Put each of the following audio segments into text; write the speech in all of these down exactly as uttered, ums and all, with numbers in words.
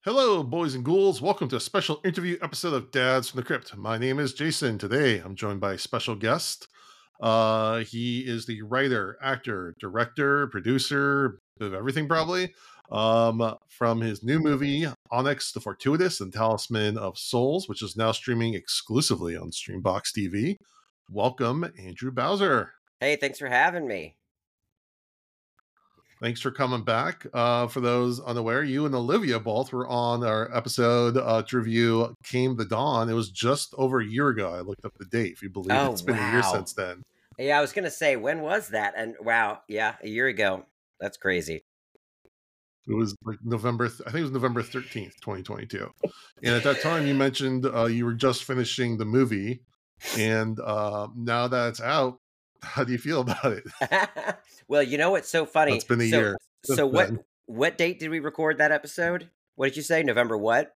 Hello, boys and ghouls. Welcome to a special interview episode of Dads from the Crypt. My name is Jason. Today, I'm joined by a special guest. Uh, he is the writer, actor, director, producer of everything, probably. Um, from his new movie, Onyx the Fortuitous and Talisman of Souls, which is now streaming exclusively on Streambox T V. Welcome, Andrew Bowser. Hey, thanks for having me. Thanks for coming back. Uh, for those unaware, you and Olivia both were on our episode uh, to review Came the Dawn. It was just over a year ago. I looked up the date, if you believe Oh, it's been a year wow. since then. Yeah, I was gonna say, when was that? And wow, yeah, a year ago. That's crazy. It was like November, th- I think it was November thirteenth, twenty twenty-two. And at that time, you mentioned uh, you were just finishing the movie. And uh, now that it's out, how do you feel about it? Well, you know what's so funny? It's been a So, year since so what? then. What date did we record that episode? What did you say? November what?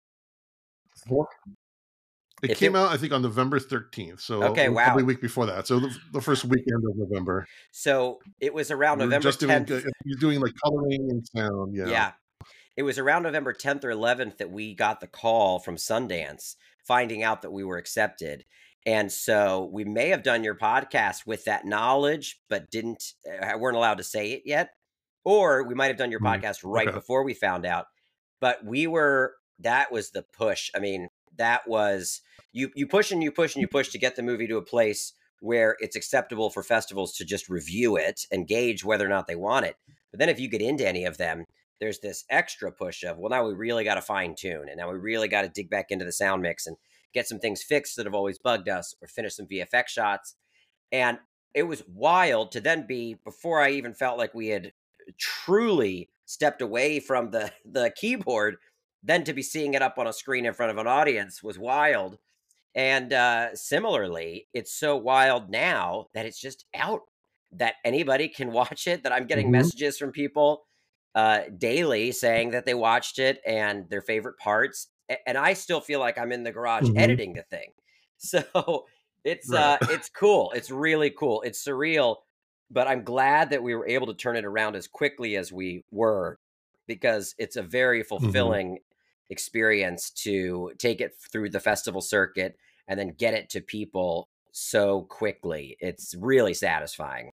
It If came it out, I think, on November thirteenth. So okay, uh, probably wow. a week before that. So the, the first weekend of November. So it was around You're November just doing tenth. you're doing like coloring and sound, yeah. Yeah, it was around November tenth or eleventh that we got the call from Sundance, finding out that we were accepted. And so we may have done your podcast with that knowledge, but didn't uh, weren't allowed to say it yet. Or we might have done your Mm, podcast right okay. before we found out. But we were that was the push. I mean, that was you you push and you push and you push to get the movie to a place where it's acceptable for festivals to just review it and gauge whether or not they want it. But then if you get into any of them, there's this extra push of, well, now we really got to fine tune, and now we really got to dig back into the sound mix and get some things fixed that have always bugged us, or finish some V F X shots. And it was wild to then be, before I even felt like we had truly stepped away from the the keyboard, then to be seeing it up on a screen in front of an audience was wild. And uh, similarly, it's so wild now that it's just out, that anybody can watch it, that I'm getting Mhm, messages from people uh, daily saying that they watched it and their favorite parts. A- And I still feel like I'm in the garage mhm. editing the thing. So it's Right. uh it's cool. It's really cool. It's surreal, but I'm glad that we were able to turn it around as quickly as we were, because it's a very Mhm. fulfilling experience to take it through the festival circuit and then get it to people so quickly. It's really satisfying.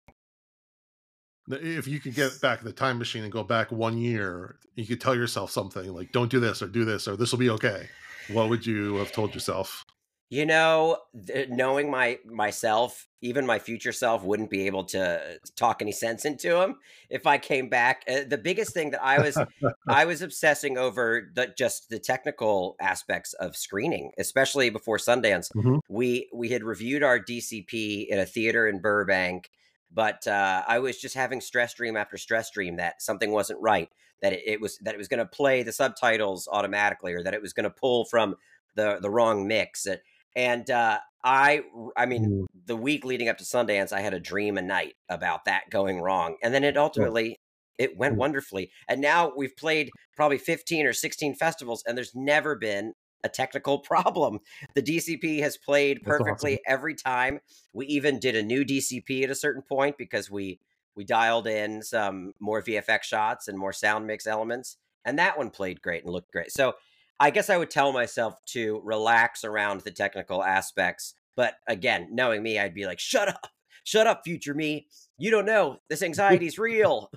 If you could get back the time machine and go back one year, you could tell yourself something like, "Don't do this," or "Do this," or "This will be okay." What would you have told yourself? You know, th- knowing my myself, even my future self wouldn't be able to talk any sense into him if I came back. Uh, the biggest thing that I was I was obsessing over, the just the technical aspects of screening, especially before Sundance. Mhm. We we had reviewed our D C P in a theater in Burbank, but uh, I was just having stress dream after stress dream that something wasn't right, that it, it was that it was going to play the subtitles automatically, or that it was going to pull from the the wrong mix. And uh, I, I mean, Mm. the week leading up to Sundance, I had a dream a night about that going wrong, and then it Oh, ultimately it went mm, wonderfully. And now we've played probably fifteen or sixteen festivals, and there's never been a technical problem. The D C P has played that's awesome. perfectly every time. We even did a new D C P at a certain point because we we dialed in some more V F X shots and more sound mix elements, and that one played great and looked great. So I guess I would tell myself to relax around the technical aspects. But again, knowing me, I'd be like, shut up, shut up, future me. You don't know. This anxiety's real.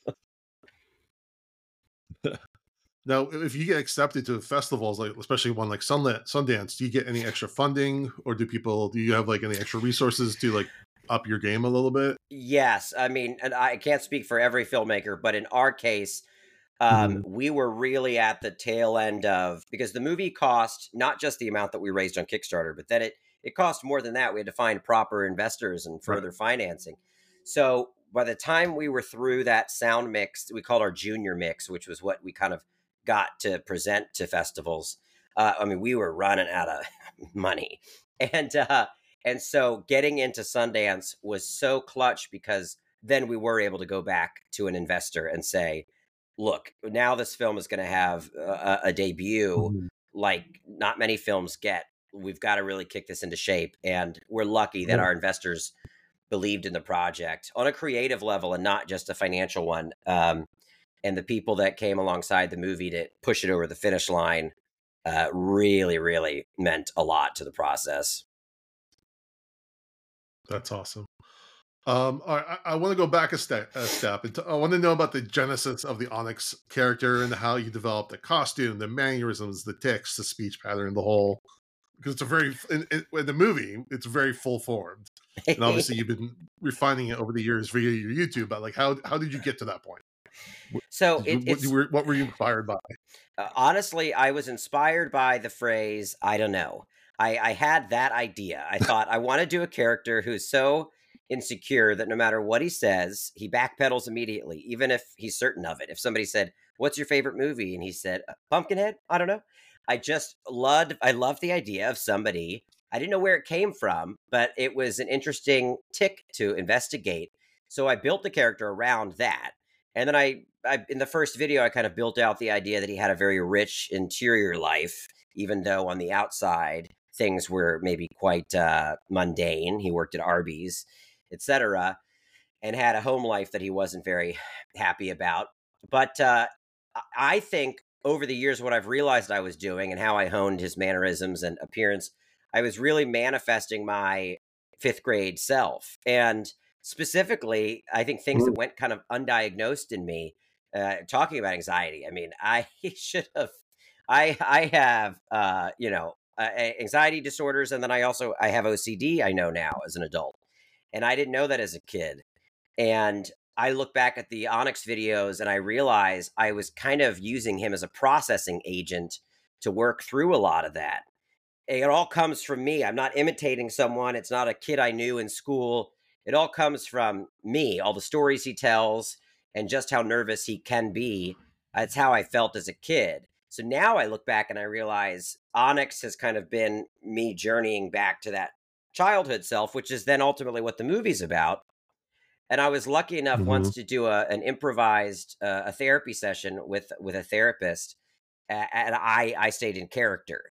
Now, if you get accepted to festivals, like especially one like Sunla- Sundance, do you get any extra funding, or do people do you have like any extra resources to like up your game a little bit? Yes. I mean, and I can't speak for every filmmaker, but in our case, um, Mhm. we were really at the tail end of, because the movie cost not just the amount that we raised on Kickstarter, but then it it cost more than that. We had to find proper investors and Right. further financing. So by the time we were through that sound mix, we called our junior mix, which was what we kind of got to present to festivals. Uh, I mean, we were running out of money, and uh, and so getting into Sundance was so clutch, because then we were able to go back to an investor and say, look, now this film is going to have a, a debut Mhm. like not many films get. We've got to really kick this into shape. And we're lucky that Yeah. our investors believed in the project on a creative level and not just a financial one. Um, and the people that came alongside the movie to push it over the finish line uh, really, really meant a lot to the process. That's awesome. Um, all right, I, I want to go back a step. A step. And t- I want to know about the genesis of the Onyx character and how you developed the costume, the mannerisms, the tics, the speech pattern, the whole. Because it's a very in, in, in the movie, it's very full formed, and obviously you've been refining it over the years via your YouTube. But like, how how did you get to that point? So You, it, what, you it's were, what were you inspired by? uh, honestly, I was inspired by the phrase, I don't know. I, I had that idea. I thought, I want to do a character who's so insecure that no matter what he says, he backpedals immediately, even if he's certain of it. If somebody said, "What's your favorite movie?" and he said, "Uh, Pumpkinhead, I don't know. I just loved, I loved the idea of somebody. I didn't know where it came from, but it was an interesting tick to investigate. So I built the character around that. And then I, I, in the first video, I kind of built out the idea that he had a very rich interior life, even though on the outside things were maybe quite uh, mundane. He worked at Arby's, et cetera, and had a home life that he wasn't very happy about. But uh, I I think over the years, what I've realized I was doing and how I honed his mannerisms and appearance, I was really manifesting my fifth grade self. And specifically, I think things that Mm. went kind of undiagnosed in me, uh, talking about anxiety. I mean, I should have, I, I have, uh, you know, uh, a- anxiety disorders. And then I also, I have O C D, I know now as an adult. And I didn't know that as a kid. And I look back at the Onyx videos and I realize I was kind of using him as a processing agent to work through a lot of that. It all comes from me. I'm not imitating someone. It's not a kid I knew in school. It all comes from me, all the stories he tells and just how nervous he can be. That's how I felt as a kid. So now I look back and I realize Onyx has kind of been me journeying back to that childhood self, which is then ultimately what the movie's about. And I was lucky enough Mm-hmm. once to do a an improvised uh, a therapy session with with a therapist, a- and I I stayed in character,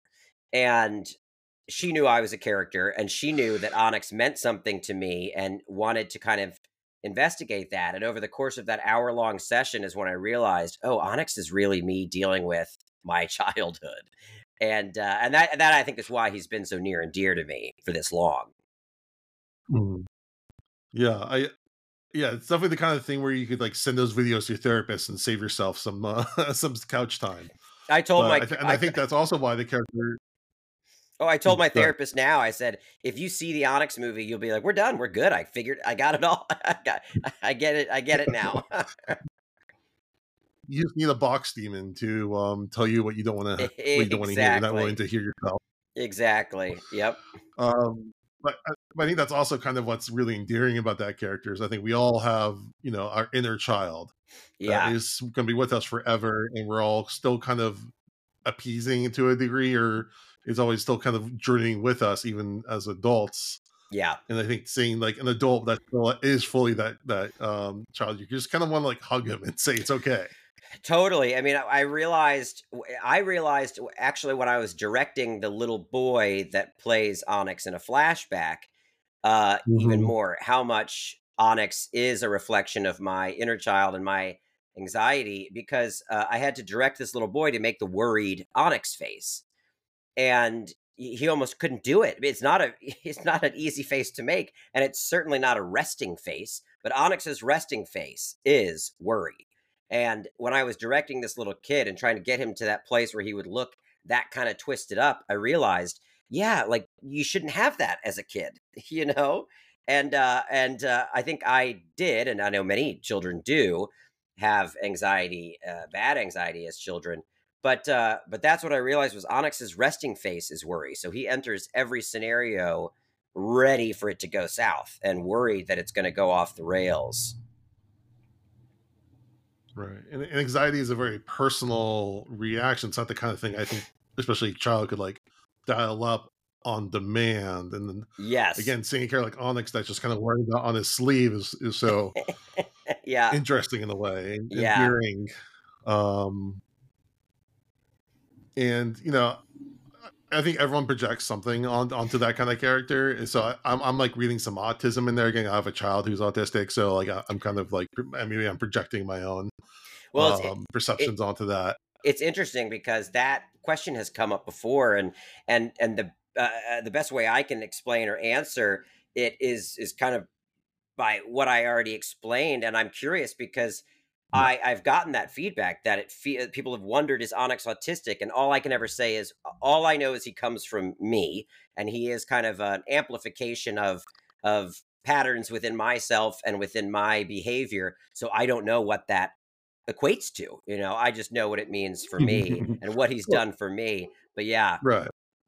and she knew I was a character, and she knew that Onyx meant something to me, and wanted to kind of investigate that. And over the course of that hour long session, is when I realized, oh, Onyx is really me dealing with my childhood, and uh, and that that I think is why he's been so near and dear to me for this long. Mhm. Yeah, I yeah, it's definitely the kind of thing where you could like send those videos to your therapist and save yourself some uh, some couch time. I told But my I th- and I I, think that's also why the character. Oh, I told Mm, my go ahead. therapist now, I said, if you see the Onyx movie, you'll be like, we're done. We're good. I figured I got it all. I got I get it. I get it now. You just need a box demon to um, tell you what you don't want to what you don't want to hear. You're not willing Exactly. to hear yourself. Exactly. Yep. Um, but, I- but I think that's also kind of what's really endearing about that character is I think we all have you know our inner child that Yeah. is going to be with us forever, and we're all still kind of appeasing to a degree, or is always still kind of journeying with us even as adults. Yeah. And I think seeing like an adult that still is fully that that um child, you just kind of want to like hug him and say it's okay. Totally. I mean, I I realized I realized actually when I was directing the little boy that plays Onyx in a flashback, uh, even Hmm. more how much Onyx is a reflection of my inner child and my anxiety because uh, I had to direct this little boy to make the worried Onyx face, and he he almost couldn't do it. It's not a it's not an easy face to make, and it's certainly not a resting face. But Onyx's resting face is worry. And when I was directing this little kid and trying to get him to that place where he would look that kind of twisted up, I realized, yeah, like you shouldn't have that as a kid, you know. And uh, and uh, I think I did, and I know many children do have anxiety, uh, bad anxiety as children, but uh, but that's what I realized was Onyx's resting face is worry. So he enters every scenario ready for it to go south and worried that it's going to go off the rails. Right. And, and anxiety is a very personal reaction. It's not the kind of thing I think, especially a child could like dial up on demand. And then Yes. again, seeing a character like Onyx that's just kind of wearing that on his sleeve is, is so Yeah. interesting in a way and Yeah. endearing. Um, and you know, I think everyone projects something on onto that kind of character. And so I, I'm I'm like reading some autism in there. Again, I have a child who's autistic, so like I, I'm kind of like maybe I'm projecting my own. Well, it's it, um, it perceptions onto that. it's interesting because that question has come up before, and and and the uh, uh, the best way I can explain or answer it is is kind of by what I already explained, and I'm curious because Yeah. I I've gotten that feedback that it fe- people have wondered, is Onyx autistic, and all I can ever say is all I know is he comes from me, and he is kind of an amplification of of patterns within myself and within my behavior. So I don't know what that equates to. You know, I just know what it means for me and what he's Well, done for me. But yeah, right.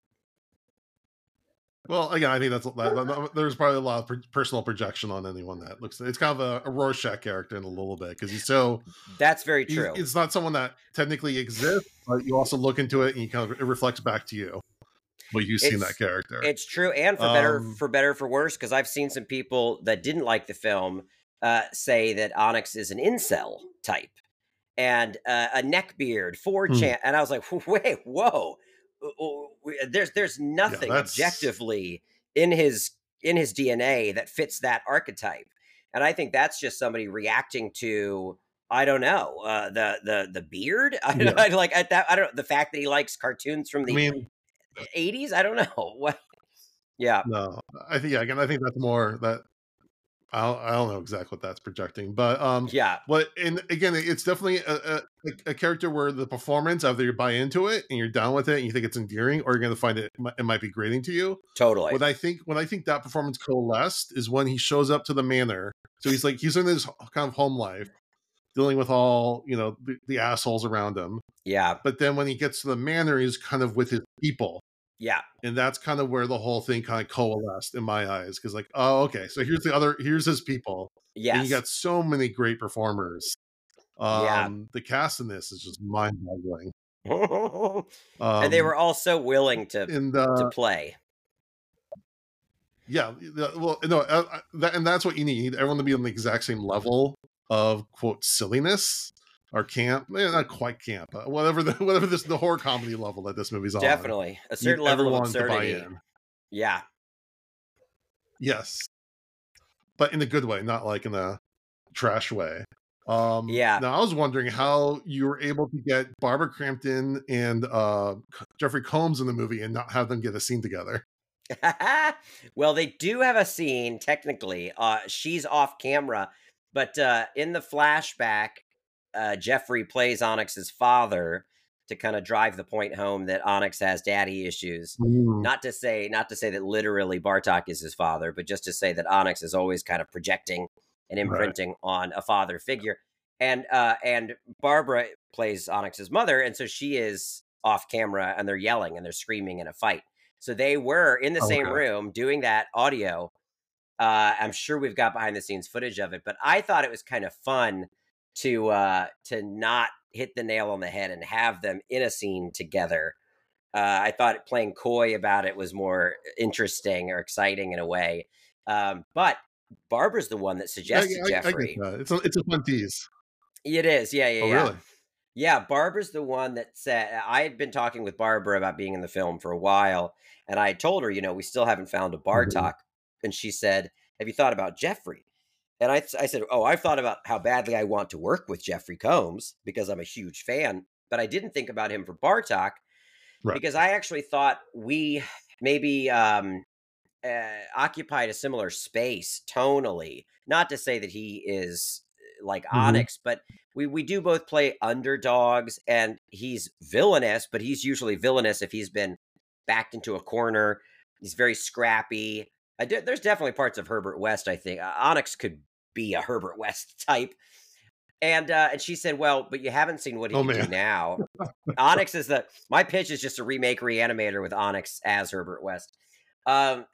Well, again, I think that's that, that- there's probably a lot of per- personal projection on anyone that looks. It's kind of a, a Rorschach character in a little bit because he's so that's very he's true. it's not someone that technically exists, but you also look into it and you kind of it reflects back to you what you see in that It's character. it's true, and for better Um, for better or for worse, because I've seen some people that didn't like the film uh, say that Onyx is an incel type and uh, a neckbeard, four hmm, chan, and I was like, wait, whoa, Uh, uh, we- there's there's yeah, nothing that's objectively in his in his D N A that fits that archetype, and I think that's just somebody reacting to. I don't know uh, the the the beard. I, yeah. I like at that. I don't the fact that he likes cartoons from I the mean, eighties. I don't know what. Yeah, no, I think yeah, again, I think that's more that I don't, I don't know exactly what that's projecting, but um, yeah, what and again, it's definitely a, a a character where the performance either you buy into it and you're down with it and you think it's endearing, or you're going to find it it might be grating to you. totally. When I think when I think that performance coalesced is when he shows up to the manor. So he's like he's in his kind of home life, dealing with all you know the, the assholes around him. Yeah, But then when he gets to the manor, he's kind of with his people. yeah, And that's kind of where the whole thing kind of coalesced in my eyes. Cause like, oh, okay. So here's the other, here's his people. And you yes, got so many great performers. yeah. Um, the cast in this is just mind boggling. And they Um, were all so willing to and to uh, play. yeah, the- well, no, uh, uh, that, and that's what you need. You need everyone to be on the exact same level of quote silliness or camp. Eh, not quite camp, but whatever the whatever this the horror comedy level that this movie's on. Definitely a You need certain level of everyone to buy absurdity. in. Yeah, Yes, but in a good way, not like in a trash way. Um, yeah. now I was wondering how you were able to get Barbara Crampton and uh, Jeffrey Combs in the movie and not have them get a scene together. Well, they do have a scene technically. Uh, she's off camera, but uh, in the flashback, uh, Jeffrey plays Onyx's father to kind of drive the point home that Onyx has daddy issues. Mm, Not to say, not to say that literally Bartok is his father, but just to say that Onyx is always kind of projecting and right. imprinting on a father figure. And uh, and Barbara plays Onyx's mother, and so she is off camera, and they're yelling and they're screaming in a fight. So they were in the Oh, same okay. room doing that audio. Uh, I'm sure we've got behind the scenes footage of it, but I thought it was kind of fun to uh, to not hit the nail on the head and have them in a scene together. Uh, I thought playing coy about it was more interesting or exciting in a way. Um, but Barbara's the one that Yeah, suggested yeah, I, I get Jeffrey. that. It's a, it's a fun tease. It is, yeah, yeah, Oh, yeah. really? Yeah, Barbara's the one that said I had been talking with Barbara about being in the film for a while, and I told her, you know, we still haven't found a Mhm. Bartok, and she said, "Have you thought about Jeffrey?" And I, I said, "Oh, I've thought about how badly I want to work with Jeffrey Combs because I'm a huge fan, but I didn't think about him for Bartok Right. because I actually thought we maybe um, uh, occupied a similar space tonally. Not to say that he is uh, like Mhm. Onyx, but we we do both play underdogs, and he's villainous, but he's usually villainous if he's been backed into a corner. He's very scrappy. I do, there's definitely parts of Herbert West. I think uh, Onyx could be a Herbert West type. And uh, and she said, "Well, but you haven't seen what he Oh, can do man. now." Onyx is the my pitch is just a remake Reanimator with Onyx as Herbert West. Um,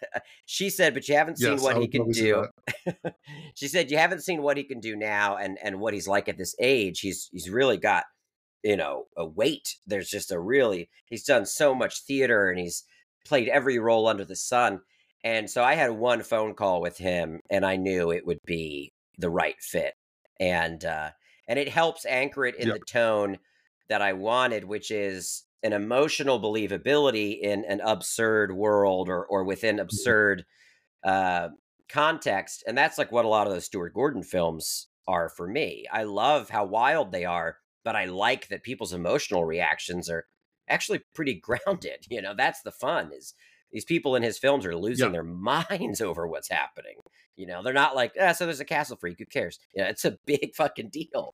she said, but you haven't seen Yes, I what he would can totally see do. that. She said, you haven't seen what he can do now and and what he's like at this age. He's he's really got, you know, a weight. There's just a really he's done so much theater and he's played every role under the sun. And so I had one phone call with him and I knew it would be the right fit. And uh and it helps anchor it in Yeah. the tone that I wanted, which is an emotional believability in an absurd world or or within Mhm. absurd uh context. And that's like what a lot of those Stuart Gordon films are for me. I love how wild they are, but I like that people's emotional reactions are actually pretty grounded. You know, that's the fun is these people in his films are losing Yeah. their minds over what's happening. You know, they're not like, ah, so there's a castle freak. Who cares? Yeah, it's a big fucking deal.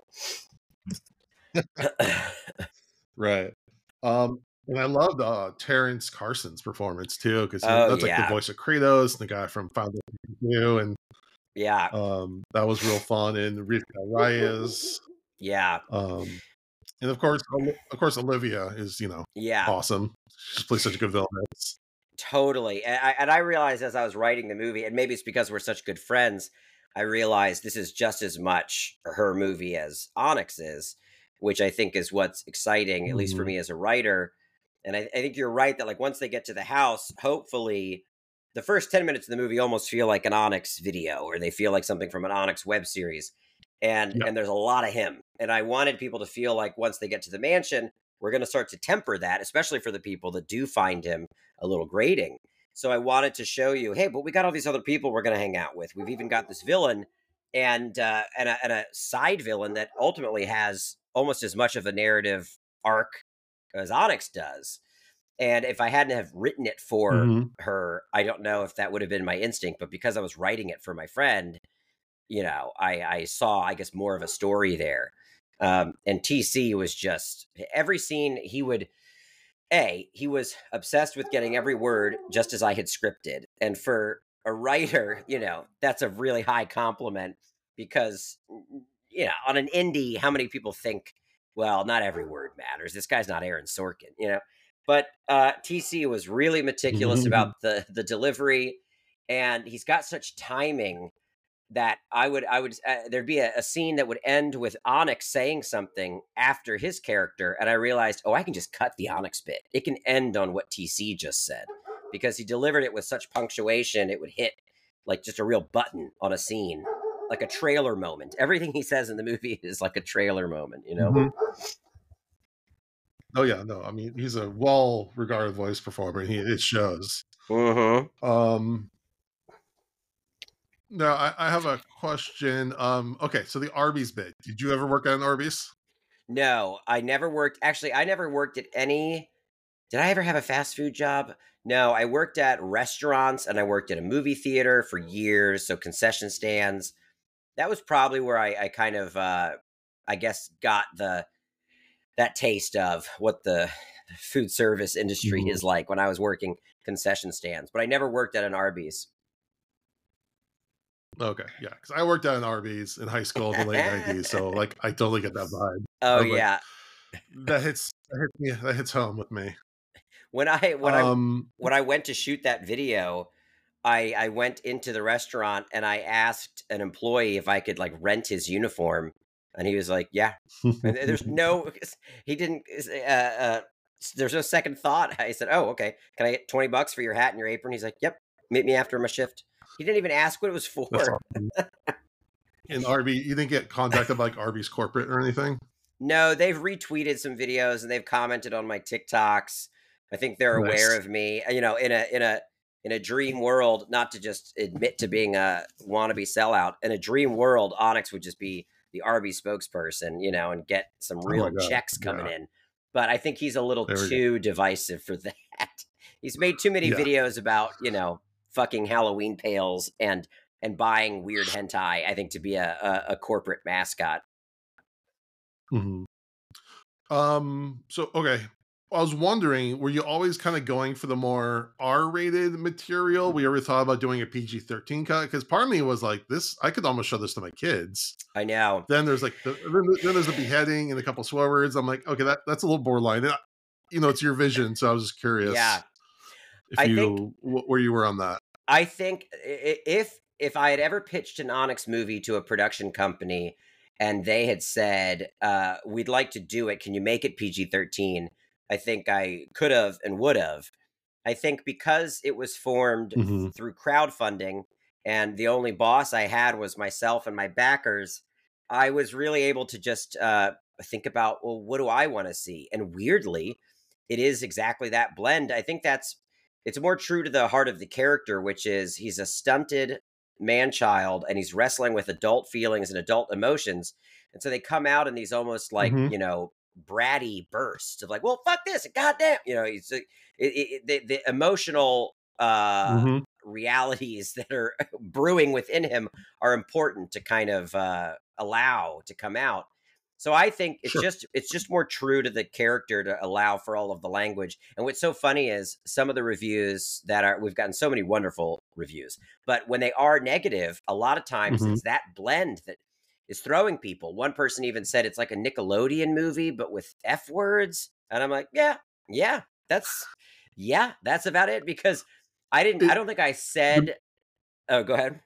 Right. Um, and I loved uh, Terrence Carson's performance too, because Oh that's like the yeah, voice of Kratos, the guy from Final Fantasy two, and yeah, um, that was real fun. And Rivka Reyes, yeah, um, and of course, of course, Olivia is you know yeah. awesome. She plays such a good villain. It's- Totally. And I, and I realized as I was writing the movie, and maybe it's because we're such good friends, I realized this is just as much her movie as Onyx is, which I think is what's exciting, at least for Mhm. me as a writer. And I, I think you're right that like once they get to the house, hopefully the first ten minutes of the movie almost feel like an Onyx video or they feel like something from an Onyx web series. And Yeah. and there's a lot of him. And I wanted people to feel like once they get to the mansion, we're going to start to temper that, especially for the people that do find him a little grating. So I wanted to show you, hey, but we got all these other people we're going to hang out with. We've even got this villain and uh, and, a, and a side villain that ultimately has almost as much of a narrative arc as Onyx does. And if I hadn't have written it for Mhm. her, I don't know if that would have been my instinct. But because I was writing it for my friend, you know, I, I saw, I guess, more of a story there. Um, and T C was just every scene he would a, he was obsessed with getting every word just as I had scripted. And for a writer, you know, that's a really high compliment because, you know, on an indie, how many people think, well, not every word matters. This guy's not Aaron Sorkin, you know? But uh, T C was really meticulous Mhm. about the the delivery, and he's got such timing that I would I would uh, there'd be a, a scene that would end with Onyx saying something after his character, and I realized, oh, I can just cut the Onyx bit. It can end on what T C just said because he delivered it with such punctuation. It would hit like just a real button on a scene, like a trailer moment. Everything he says in the movie is like a trailer moment, you know. Mhm. Oh yeah, no, I mean he's a well-regarded voice performer. He it shows. Mm-hmm. Um, now I, I have a question. Um, okay, so the Arby's bit. Did you ever work at an Arby's? No, I never worked. Actually, I never worked at any. Did I ever have a fast food job? No, I worked at restaurants and I worked at a movie theater for years. So concession stands. That was probably where I, I kind of, uh, I guess, got the that taste of what the food service industry Mhm. is like when I was working concession stands. But I never worked at an Arby's. Okay, yeah, because I worked at an Arby's in high school in the late nineties, so like I totally get that vibe. I Oh was like, yeah, that hits that hits me that hits home with me. when I when I Um, when I went to shoot that video, I I went into the restaurant and I asked an employee if I could like rent his uniform, and he was like, "Yeah." And there's no, he didn't. Uh, uh, there's no second thought. I said, "Oh, okay. Can I get twenty bucks for your hat and your apron?" He's like, "Yep. Meet me after my shift." He didn't even ask what it was that's for. awesome. In Arby, you didn't get contacted by like Arby's corporate or anything? No, they've retweeted some videos and they've commented on my TikToks. I think they're aware Nice. of me. uh, You know, in a in a in a dream world, not to just admit to being a wannabe sellout. In a dream world, Onyx would just be the Arby's spokesperson, you know, and get some Oh my real god. checks coming Yeah. in. But I think he's a little There we go. too divisive for that. He's made too many Yeah. videos about, you know, fucking Halloween pails and and buying weird hentai, I think, to be a, a, a corporate mascot. Mhm. Um, so okay. I was wondering, were you always kind of going for the more R-rated material? We ever thought about doing a P G thirteen cut? Because part of me was like, this, I could almost show this to my kids. I know. Then there's like, the, then then there's the beheading and a couple swear words. I'm like, okay, that, that's a little borderline. And, you know, it's your vision. So I was just Yeah. curious if I think you, wh- where you were on that. I think i- if if I had ever pitched an Onyx movie to a production company and they had said, uh, "We'd like to do it. Can you make it P G thirteen?" I think I could have and would have. I think because it was formed Hmm. through crowdfunding and the only boss I had was myself and my backers, I was really able to just uh, think about, well, what do I want to see? And weirdly, it is exactly that blend. I think that's it's more true to the heart of the character, which is he's a stunted man child and he's wrestling with adult feelings and adult emotions. And so they come out in these almost like, hmm you know, bratty bursts of like, well, fuck this, goddamn, you know, it's like, it, it, the, the emotional uh, hmm realities that are brewing within him are important to kind of uh, allow to come out. So I think it's Sure. just it's just more true to the character to allow for all of the language. And what's so funny is some of the reviews that are we've gotten so many wonderful reviews, but when they are negative, a lot of times hmm it's that blend that is throwing people. One person even said it's like a Nickelodeon movie but with F words, and I'm like, yeah, yeah, that's yeah, that's about it because I didn't I It don't think I the said oh, go ahead.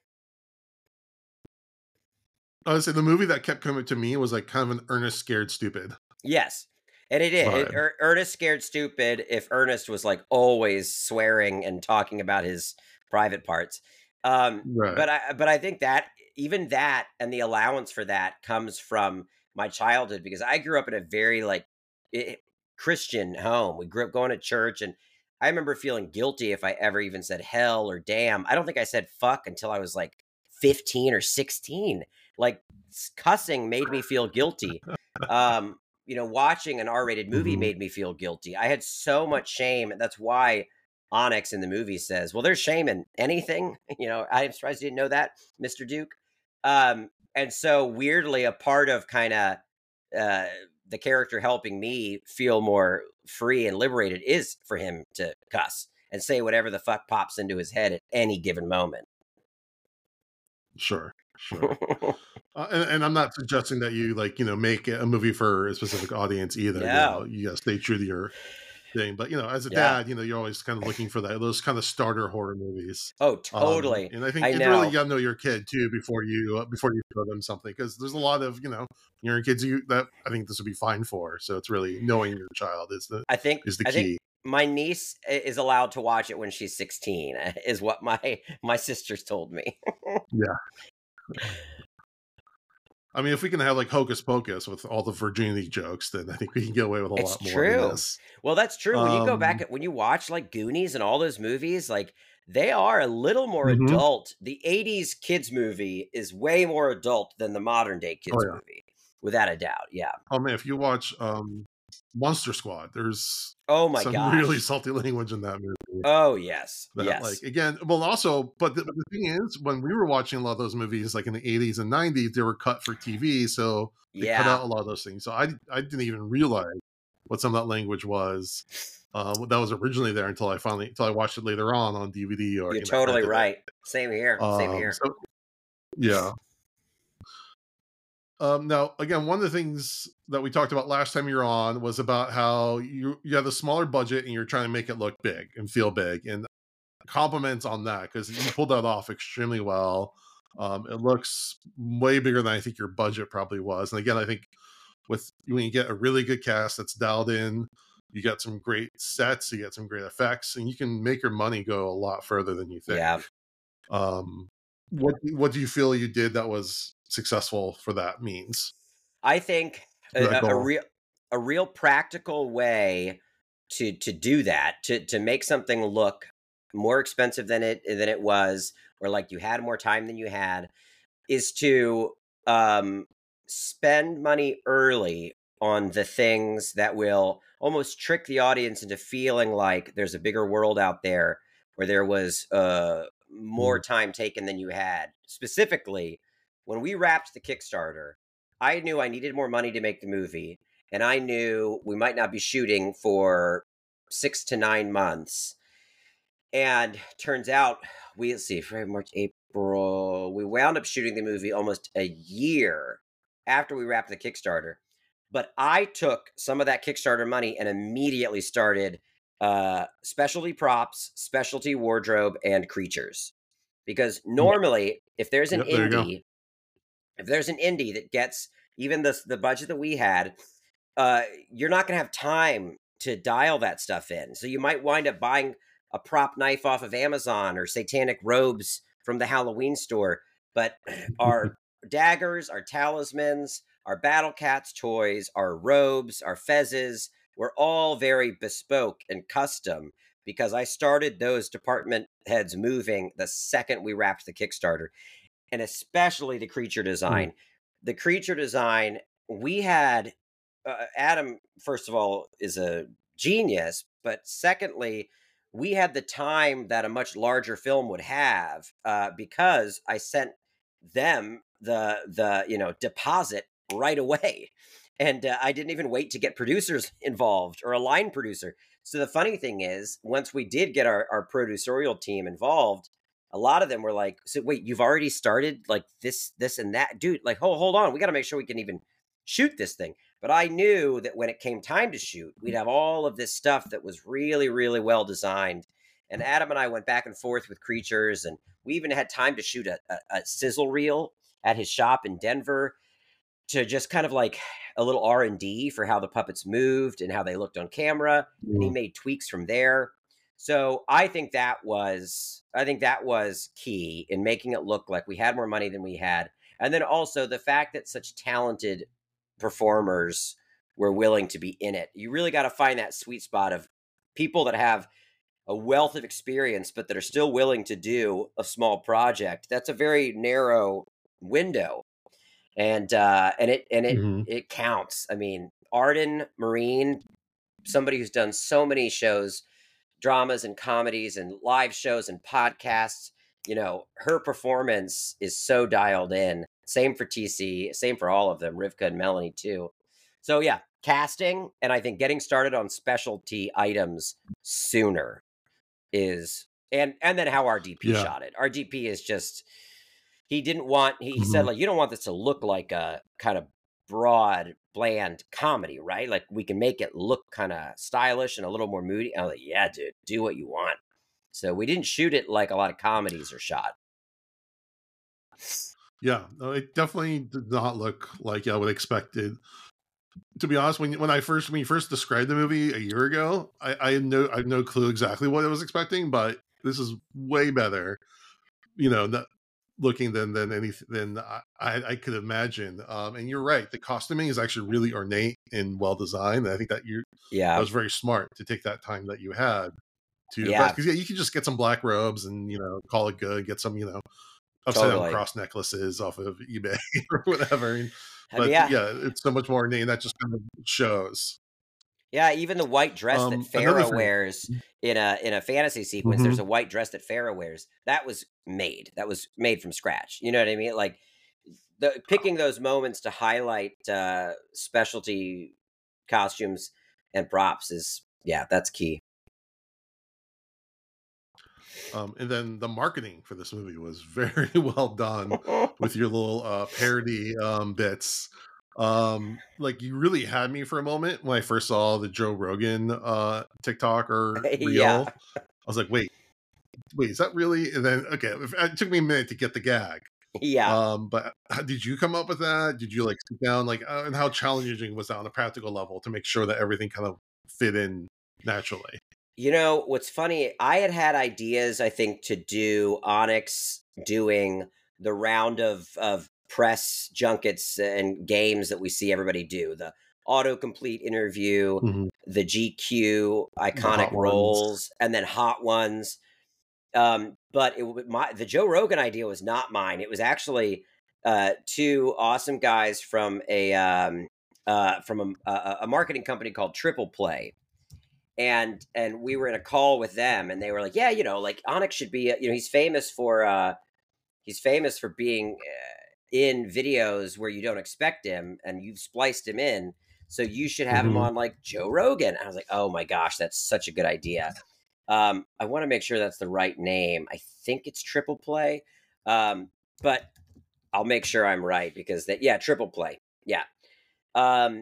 I would say the movie that kept coming to me was like kind of an Ernest Scared Stupid Yes. And it did. It, vibe. Er- Ernest Scared Stupid if Ernest was like always swearing and talking about his private parts. Um, Right. but I but I think that even that and the allowance for that comes from my childhood because I grew up in a very like i- Christian home. We grew up going to church and I remember feeling guilty if I ever even said hell or damn. I don't think I said fuck until I was like fifteen or sixteen. Like s- cussing made me feel guilty. Um, you know, watching an R-rated movie hmm made me feel guilty. I had so much shame, and that's why Onyx in the movie says, "Well, there's shame in anything." You know, I'm surprised you didn't know that, Mister Duke. Um, and so weirdly, a part of kind of uh, the character helping me feel more free and liberated is for him to cuss and say whatever the fuck pops into his head at any given moment. Sure. Sure. Uh, and, and I'm not suggesting that you like you know make a movie for a specific audience either. You know, No, you gotta stay true to your thing. But you know, as a yeah. dad, you know, you're always kind of looking for that those kind of starter horror movies. Oh, Um, totally. and I think I it's really know. you gotta know your kid too before you uh, before you show them something because there's a lot of you know your kids you that I think this would be fine for. So it's really knowing your child is the I think is the I think key. my niece i- is allowed to watch it when she's sixteen, is what my my sisters told me. Yeah. I mean, if we can have like Hocus Pocus with all the virginity jokes, then I think we can get away with a It's lot more than true. this. Well, that's true. When you go back Um, at when you watch like Goonies and all those movies, like they are a little more mhm. adult. The eighties kids movie is way more adult than the modern day Oh kids yeah. movie, without a doubt. Yeah. Oh man, if you watch um, Monster Squad, there's Oh my some really gosh. salty language in that movie. Oh yes. That like Yes. again, well, also, but the, but the thing is, when we were watching a lot of those movies, like in the eighties and nineties, they were cut for T V, so they cut Yeah. out a lot of those things. So I I didn't even realize what some of that language was. Uh, that was originally there until I finally until I watched it later on on D V D or You're you know totally rented it. right. Same here. Same Um, here. so yeah. Um, now, again, one of the things that we talked about last time you were on was about how you you have a smaller budget and you're trying to make it look big and feel big, and compliments on that because you pulled that off extremely well. Um, it looks way bigger than I think your budget probably was, and again, I think with when you get a really good cast that's dialed in, you get some great sets, you get some great effects, and you can make your money go a lot further than you think. Yeah. Um, what what do you feel you did that was successful for that means I think for that a, a, a goal? real a real practical way to to do that to to make something look more expensive than it than it was or like you had more time than you had is to um spend money early on the things that will almost trick the audience into feeling like there's a bigger world out there where there was uh more Mm, time taken than you had. Specifically, when we wrapped the Kickstarter, I knew I needed more money to make the movie, and I knew we might not be shooting for six to nine months. And turns out, we let's see, February, March, April. We wound up shooting the movie almost a year after we wrapped the Kickstarter. But I took some of that Kickstarter money and immediately started uh, specialty props, specialty wardrobe, and creatures. Because yeah, normally, if there's an yep, there you go. indie if there's an indie that gets even the the budget that we had, uh, you're not going to have time to dial that stuff in. So you might wind up buying a prop knife off of Amazon or satanic robes from the Halloween store. But our daggers, our talismans, our battle cats toys, our robes, our fezzes, were all very bespoke and custom because I started those department heads moving the second we wrapped the Kickstarter, and especially the creature Mm. design. The creature design, we had uh, Adam, first of all, is a genius, but secondly, we had the time that a much larger film would have uh, because I sent them the the you know deposit right away, and uh, I didn't even wait to get producers involved or a line producer. So the funny thing is, once we did get our, our producerial team involved, a lot of them were like, "So wait, you've already started like this, this, and that, dude? Like, hold, hold on, we got to make sure we can even shoot this thing." But I knew that when it came time to shoot, we'd have all of this stuff that was really, really well designed. And Adam and I went back and forth with creatures, and we even had time to shoot a, a, a sizzle reel at his shop in Denver to just kind of like a little R and D for how the puppets moved and how they looked on camera. And he Mm. made tweaks from there. So I think that was I think that was key in making it look like we had more money than we had. And then also the fact that such talented performers were willing to be in it. You really got to find that sweet spot of people that have a wealth of experience but that are still willing to do a small project. That's a very narrow window. And uh and it and it Mhm. it counts. I mean, Arden Marine, somebody who's done so many shows, dramas and comedies and live shows and podcasts, you know, her performance is so dialed in. Same for T C, same for all of them, Rivka and Melanie too. So yeah, casting and I think getting started on specialty items sooner is and and then how our D P Yeah. shot it. Our D P is just he didn't want he, he said Mhm. like you don't want this to look like a kind of broad bland comedy, right? Like we can make it look kind of stylish and a little more moody. I was like, yeah, dude, do what you want. So we didn't shoot it like a lot of comedies are shot. Yeah. No, it definitely did not look like I would expect it. To be honest, when when I first when you first described the movie a year ago, I, I had no I had no clue exactly what I was expecting, but this is way better, you know, not looking than than anything than I, I I could imagine. Um, and you're right, the costuming is actually really ornate and well designed. And I think that you that Yeah, was very smart to take that time that you had to invest, yeah, because yeah, you can just get some black robes and you know call it good, get some you know upside down totally. cross necklaces off of eBay or whatever. I mean, But yeah, yeah, it's so much more ornate, and that just kind of shows. yeah. Even the white dress that Um, another Farah thing. wears in a in a fantasy sequence, there's Mhm. a white dress that Farah wears. That was made. That was made from scratch. You know what I mean? Like the picking those moments to highlight uh, specialty costumes and props is yeah, that's key. Um, and then the marketing for this movie was very well done with your little uh, parody um, bits. Um, like you really had me for a moment when I first saw the Joe Rogan uh, TikTok or Yeah, reel. I was like, wait, wait, is that really? And then okay, it took me a minute to get the gag. yeah. Um, but how, did you come up with that? Did you like sit down, like, uh, and how challenging was that on a practical level to make sure that everything kind of fit in naturally? You know, what's funny, I had had ideas, I think, to do Onyx doing the round of of press junkets and games that we see everybody do. The autocomplete interview, Mhm. the G Q The iconic hot ones. roles, and then hot ones. Um, but it w- my the Joe Rogan idea was not mine. It was actually uh, two awesome guys from a um, uh, from a, a, a marketing company called Triple Play, and and we were in a call with them, and they were like, yeah, you know, like Onyx should be, uh, you know, he's famous for uh, he's famous for being uh, in videos where you don't expect him, and you've spliced him in. So you should have him Mhm. on like Joe Rogan. And I was like, oh my gosh, that's such a good idea. Um, I want to make sure that's the right name. I think it's Triple Play, um, but I'll make sure I'm right because that yeah, Triple Play, yeah. Um,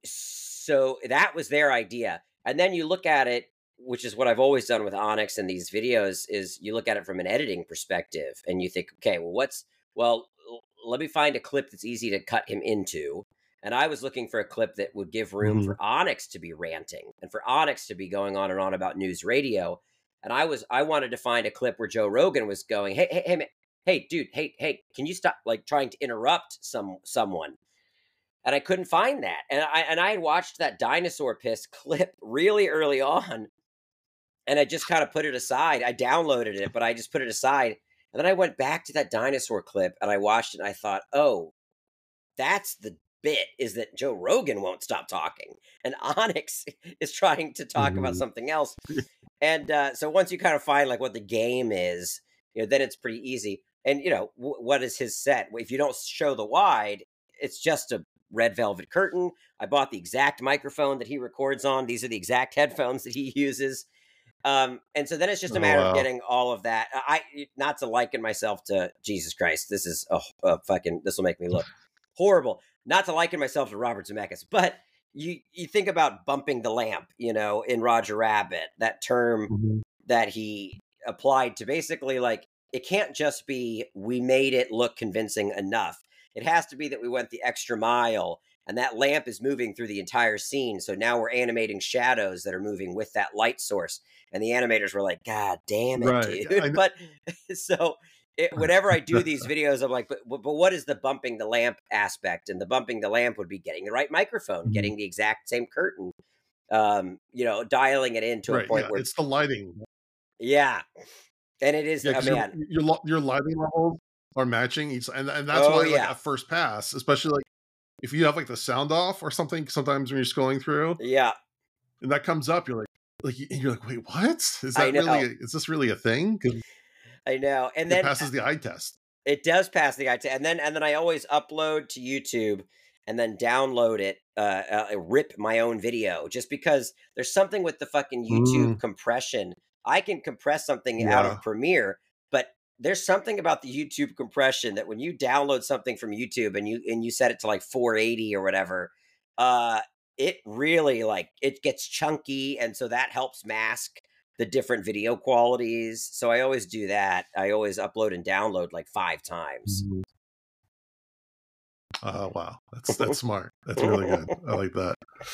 so that was their idea, and then you look at it, which is what I've always done with Onyx and these videos, is you look at it from an editing perspective, and you think, okay, well, what's well, l- let me find a clip that's easy to cut him into. And I was looking for a clip that would give room Mhm. for Onyx to be ranting and for Onyx to be going on and on about news radio. And I was I wanted to find a clip where Joe Rogan was going, hey, hey, hey, man, hey, dude, hey, hey, can you stop like trying to interrupt some someone? And I couldn't find that. And I and I had watched that dinosaur piss clip really early on, and I just kind of put it aside. I downloaded it, but I just put it aside. And then I went back to that dinosaur clip and I watched it and I thought, oh, that's the bit, is that Joe Rogan won't stop talking and Onyx is trying to talk about Mhm. something else. And uh, so once you kind of find like what the game is, you know, then it's pretty easy. And you know, w- what is his set? If you don't show the wide, it's just a red velvet curtain. I bought the exact microphone that he records on. These are the exact headphones that he uses. Um, and so then it's just a Oh, matter of wow. getting all of that. I not to liken myself to Jesus Christ. This is a, a fucking. This will make me look horrible. Not to liken myself to Robert Zemeckis, but you you think about bumping the lamp, you know, in Roger Rabbit, that term Mhm. that he applied to basically like it can't just be we made it look convincing enough. It has to be that we went the extra mile and that lamp is moving through the entire scene. So now we're animating shadows that are moving with that light source. And the animators were like, God damn it, Right. I dude. know. But so it, whenever I do these videos, I'm like, but, but what is the bumping the lamp aspect? And the bumping the lamp would be getting the right microphone, Mhm. getting the exact same curtain, um, you know, dialing it in to a Right, point yeah, where, it's the lighting. yeah. And it is, Yeah, oh 'cause your man. your li your lighting levels are matching each, and and that's Oh, why, like, yeah. at first pass, especially, like, if you have, like, the sound off or something, sometimes when you're scrolling through, Yeah. and that comes up, you're like like, y you're like, "Wait, what? Is I that really know. a is this really a thing?" 'Cause I know. And it then passes the eye test. it does pass the eye test, and then and then I always upload to YouTube and then download it, uh, uh, rip my own video, just because there's something with the fucking YouTube Mm, compression. I can compress something out yeah. of Premiere, but there's something about the YouTube compression that when you download something from YouTube and you and you set it to like four eighty or whatever, uh, it really like it gets chunky, and so that helps mask the different video qualities. So I always do that. I always upload and download like five times. Mhm. Oh, wow. That's that's smart. That's really good. I like that.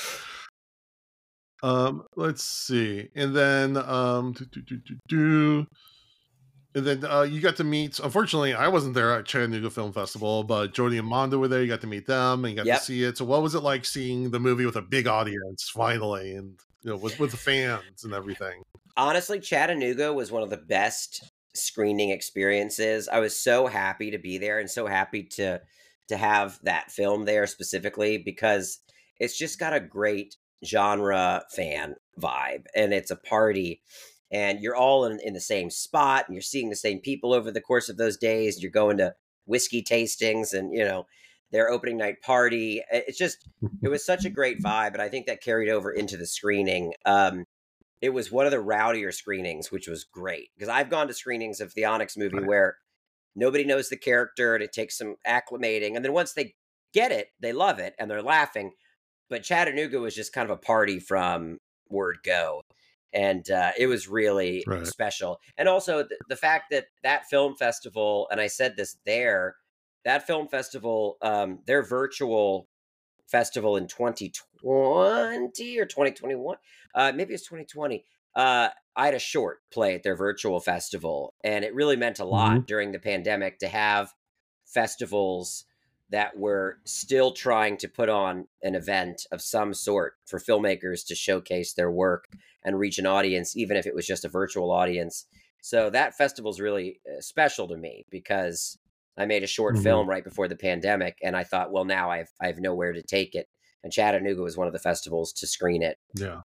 Um, let's see, and then, um, do, do, do, do, do. And then uh, you got to meet. Unfortunately, I wasn't there at Chattanooga Film Festival, but Jody and Mondo were there. You got to meet them, and you got to Yep. see it. So, what was it like seeing the movie with a big audience finally, and you know, with with the fans and everything? Honestly, Chattanooga was one of the best screening experiences. I was so happy to be there and so happy to to have that film there specifically because it's just got a great genre fan vibe and it's a party and you're all in, in the same spot and you're seeing the same people over the course of those days. You're going to whiskey tastings and you know their opening night party. It's just it was such a great vibe, and I think that carried over into the screening. Um, it was one of the rowdier screenings, which was great because I've gone to screenings of the Onyx movie Right. where nobody knows the character and it takes some acclimating. And then once they get it, they love it and they're laughing. But Chattanooga was just kind of a party from word go. And uh, it was really Right. special. And also th- the fact that that film festival, and I said this there, that film festival, um, their virtual festival in twenty twenty or twenty twenty-one. Uh, maybe it's twenty twenty. Uh, I had a short play at their virtual festival, and it really meant a lot Mhm. during the pandemic to have festivals that were still trying to put on an event of some sort for filmmakers to showcase their work and reach an audience, even if it was just a virtual audience. So that festival is really uh, special to me because I made a short Mhm. film right before the pandemic, and I thought, well, now I've I've nowhere to take it. And Chattanooga was one of the festivals to screen it. Yeah,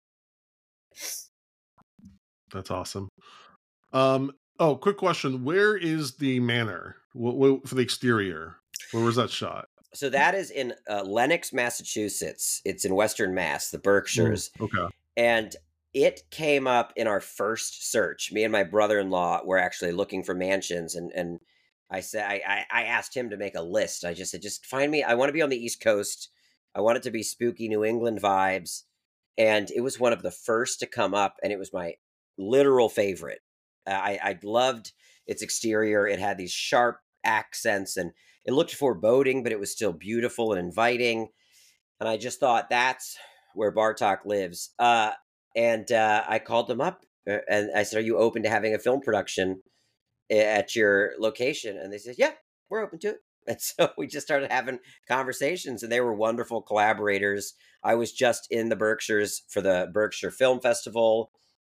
that's awesome. Um. Oh, quick question: where is the manor? What, what for the exterior? Where was that shot? So that is in uh, Lenox, Massachusetts. It's in Western Mass, the Mm, Berkshires, okay. and it came up in our first search. Me and my brother-in-law were actually looking for mansions, and and I said I, I I asked him to make a list. I just said, just find me. I want to be on the East Coast. I want it to be spooky New England vibes, and it was one of the first to come up, and it was my literal favorite. Uh, I I loved its exterior. It had these sharp accents, and it looked foreboding, but it was still beautiful and inviting. And I just thought that's where Bartok lives. Uh, and uh, I called them up uh, and I said, "Are you open to having a film production a- at your location?" And they said, "Yeah, we're open to it." And so we just started having conversations, and they were wonderful collaborators. I was just in the Berkshires for the Berkshire Film Festival.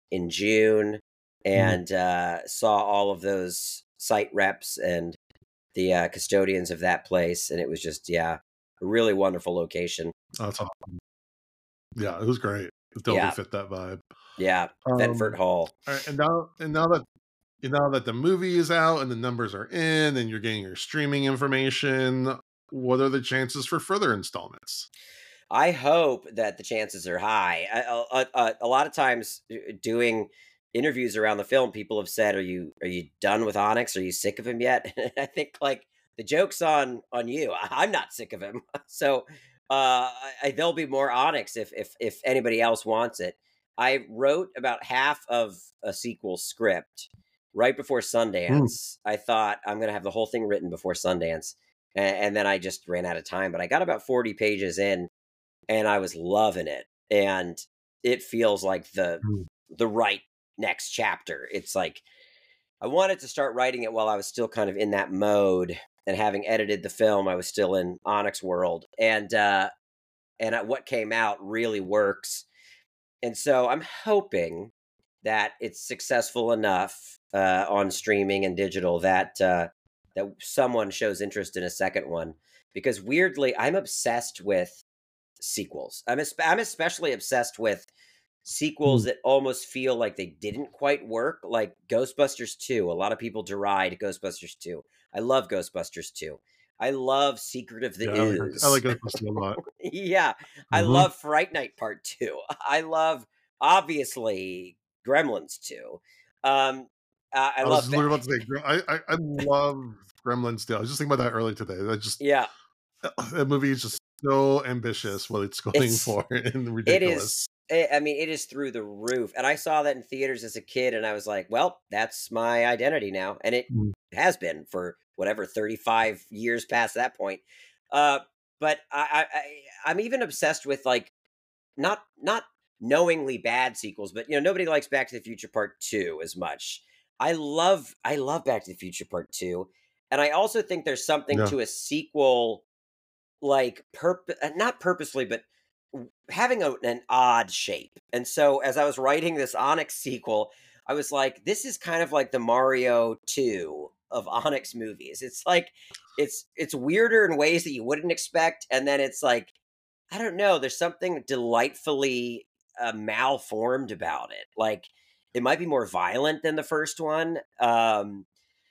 in June Mm. and uh, saw all of those site reps and the uh, custodians of that place, and it was just yeah, a really wonderful location. That's awesome. Yeah, it was great. It totally Yeah, fit that vibe. yeah, Ventford Um, Hall. all right, and now and now that and now that the movie is out and the numbers are in and you're getting your streaming information, what are the chances for further installments? I hope that the chances are high. I, a, a, a lot of times, uh, doing interviews around the film, people have said, "Are you are you done with Onyx? Are you sick of him yet?" And I think like the joke's on on you. I- I'm not sick of him, so uh, I, I- there'll be more Onyx if if if anybody else wants it. I wrote about half of a sequel script right before Mm. Sundance. I thought I'm going to have the whole thing written before Sundance, and, and then I just ran out of time. But I got about forty pages in and I was loving it. And it feels like the Mm. the right next chapter. It's like I wanted to start writing it while I was still kind of in that mode, and having edited the film, I was still in Onyx world. And uh and uh, what came out really works. And so I'm hoping that it's successful enough uh on streaming and digital that uh that someone shows interest in a second one, because weirdly I'm obsessed with sequels. I'm espe I'm especially obsessed with sequels Mm. that almost feel like they didn't quite work, like Ghostbusters two. A lot of people deride Ghostbusters two. I love Ghostbusters two. I love Secret of the Yeah, I like I Ooze. like Ghostbusters a lot. Yeah, I Mhm. love Fright Night Part two. I love, obviously, Gremlins two. Um, uh, I I was love Ba literally about to say, Gre- I, I I love Gremlins too. I was just thinking about that earlier today. That just yeah, that movie is just so ambitious what it's going it's for and It ridiculous. is eh, I mean, it is through the roof, and I saw that in theaters as a kid, and I was like, "Well, that's my identity now," and it Mm. has been for whatever thirty-five years past that point. Uh, but I, I, I I'm even obsessed with like not not knowingly bad sequels, but you know, nobody likes Back to the Future Part Two as much. I love I love Back to the Future Part Two, and I also think there's something Yeah. to a sequel like purp uh, not purposely, but w- having a, an odd shape. And so as I was writing this Onyx sequel, I was like, this is kind of like the Mario two of Onyx movies. It's like it's it's weirder in ways that you wouldn't expect, and then it's like I don't know, there's something delightfully uh, malformed about it. Like it might be more violent than the first one. Um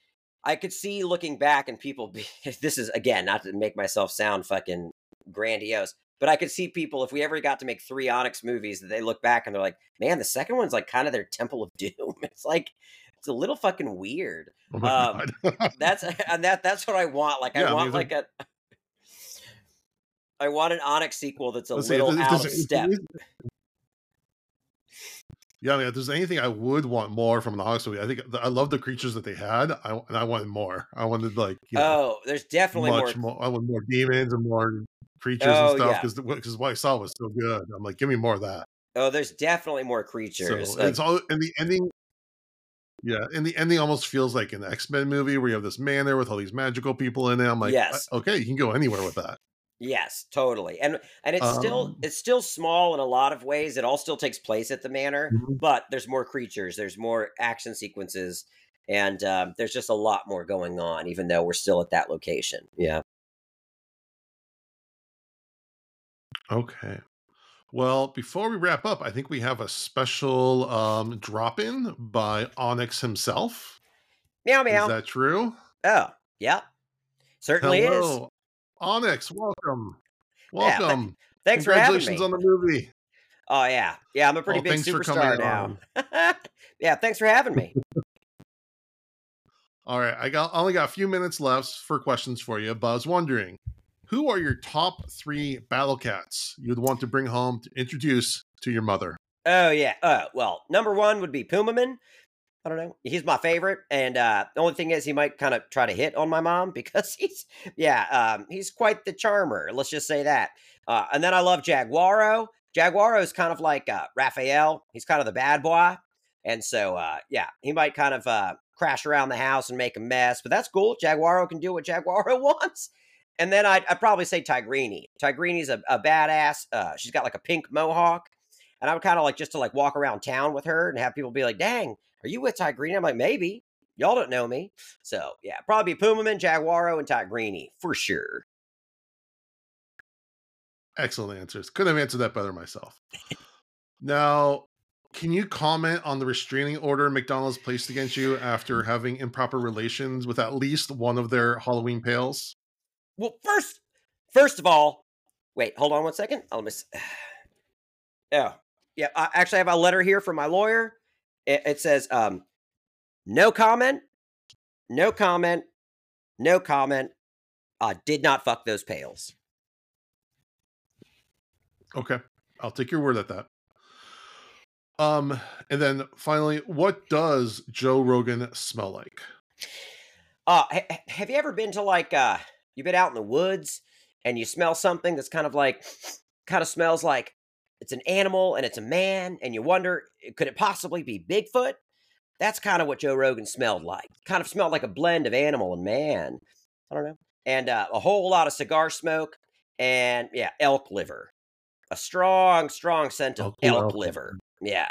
I could see looking back and people be this is again not to make myself sound fucking grandiose, but I could see people if we ever got to make three Onyx movies that they look back and they're like, "Man, the second one's like kind of their Temple of Doom." It's like it's a little fucking weird. Oh my Um god. that's and that that's what I want. Like I Yeah, I mean, want if there like a I want an Onyx sequel that's a let's see, if little there if out there's of if step. there is yeah, I mean, if there's anything I would want more from the Hawks movie, I think th I love the creatures that they had, I and I wanted more. I wanted, like, you know, Oh, there's definitely much more. more I want more demons and more creatures and Oh stuff yeah. because because what I saw was so good. I'm like, "Give me more of that." Oh, there's definitely more creatures. So, it's Like all and the ending yeah, and the ending almost feels like an X-Men movie where you have this manor with all these magical people in it. I'm like, "Uh, yes. okay, you can go anywhere with that." Yes, totally. And and it's still Um, it's still small in a lot of ways. It all still takes place at the manor, mhm, but there's more creatures, there's more action sequences, and um, there's just a lot more going on, even though we're still at that location. Yeah. okay. Well, before we wrap up, I think we have a special um, drop in by Onyx himself. Meow Is meow. that true? Oh, yeah, certainly is. Hello, Onyx. Welcome. Yeah. Th- Welcome. thanks for having Congratulations me. on the movie. Oh yeah, yeah. I'm a pretty Oh, big thanks for coming superstar now. on. Yeah. Thanks for having me. All right, I got only got a few minutes left for questions for you, but I was wondering, who are your top three battle cats you'd want to bring home to introduce to your mother? Oh yeah. Uh, well, number one would be Pumaman. I don't know. He's my favorite, and uh, the only thing is, he might kind of try to hit on my mom because he's, yeah, um, he's quite the charmer. Let's just say that. Uh, and then I love Jaguaro. Jaguaro is kind of like uh, Raphael. He's kind of the bad boy, and so uh, yeah, he might kind of uh, crash around the house and make a mess, but that's cool. Jaguaro can do what Jaguaro wants. And then I'd, I'd probably say Tigrini. Tigrini's a, a badass. Uh, she's got like a pink mohawk, And I would kind of like just to like walk around town with her and have people be like, dang, are you with Ty Greeny? I'm like, maybe. Y'all don't know me. So yeah, probably Pumaman, Jaguaro, and Ty Greeny for sure. Excellent answers. Couldn't have answered that better myself. Now, can you comment on the restraining order McDonald's placed against you after having improper relations with at least one of their Halloween pails? Well, first, first of all, wait, hold on one second. I'll miss. Oh, yeah. I actually have a letter here from my lawyer. It, it says, um, no comment, no comment, no comment. Uh, did not fuck those pails. Okay, I'll take your word at that. Um, and then finally, what does Joe Rogan smell like? Uh, ha- have you ever been to like, uh, you've been out in the woods and you smell something that's kind of like, kind of smells like it's an animal and it's a man, and you wonder, could it possibly be Bigfoot? That's kind of what Joe Rogan smelled like. Kind of smelled like a blend of animal and man. I don't know. And uh, a whole lot of cigar smoke and, yeah, elk liver. A strong, strong scent of Oh, cool, elk elk liver. Yeah.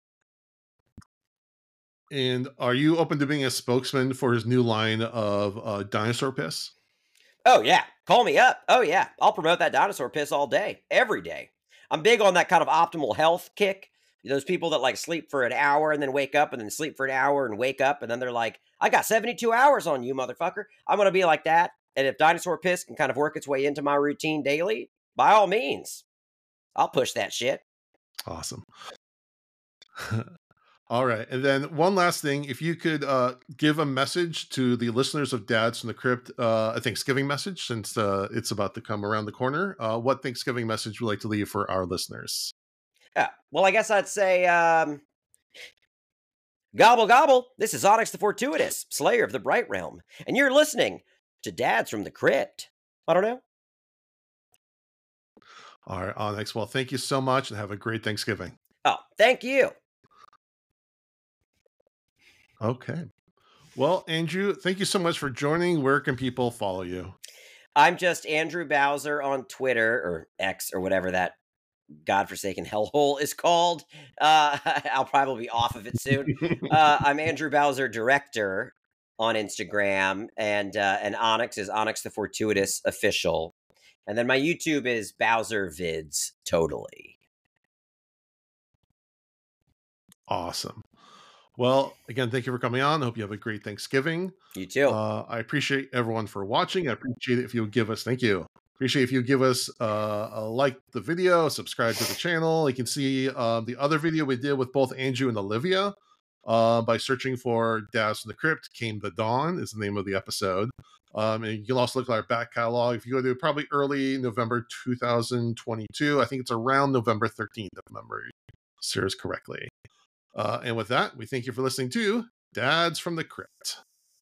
And are you open to being a spokesman for his new line of uh, dinosaur piss? Oh, yeah. Call me up. Oh, yeah. I'll promote that dinosaur piss all day, every day. I'm big on that kind of optimal health kick. Those people that like sleep for an hour and then wake up and then sleep for an hour and wake up and then they're like, I got seventy-two hours on you, motherfucker. I'm going to be like that. And if dinosaur piss can kind of work its way into my routine daily, by all means, I'll push that shit. Awesome. All right. And then one last thing, if you could uh, give a message to the listeners of Dads from the Crypt, uh, a Thanksgiving message, since uh, it's about to come around the corner. Uh, what Thanksgiving message would you like to leave for our listeners? Yeah. Well, I guess I'd say, um, gobble, gobble. This is Onyx the Fortuitous, Slayer of the Bright Realm. And you're listening to Dads from the Crypt. I don't know. All right, Onyx. Well, thank you so much and have a great Thanksgiving. Oh, thank you. Okay. Well, Andrew, thank you so much for joining. Where can people follow you? I'm just Andrew Bowser on Twitter or X or whatever that godforsaken hellhole is called. Uh, I'll probably be off of it soon. uh, I'm Andrew Bowser Director on Instagram, and uh, and Onyx is Onyx the Fortuitous Official. And then my YouTube is Bowser Vids, totally. Awesome. Well, again, thank you for coming on. I hope you have a great Thanksgiving. You too. Uh, I appreciate everyone for watching. I appreciate it if you would give us, thank you. Appreciate if you give us uh, a like the video, subscribe to the channel. You can see uh, the other video we did with both Andrew and Olivia uh, by searching for Dads from the Crypt. Came the Dawn is the name of the episode. Um, and you can also look at our back catalog. If you go to probably early November two thousand twenty-two, I think it's around November thirteenth, if memory serves correctly. Uh, and with that, we thank you for listening to Dads from the Crypt.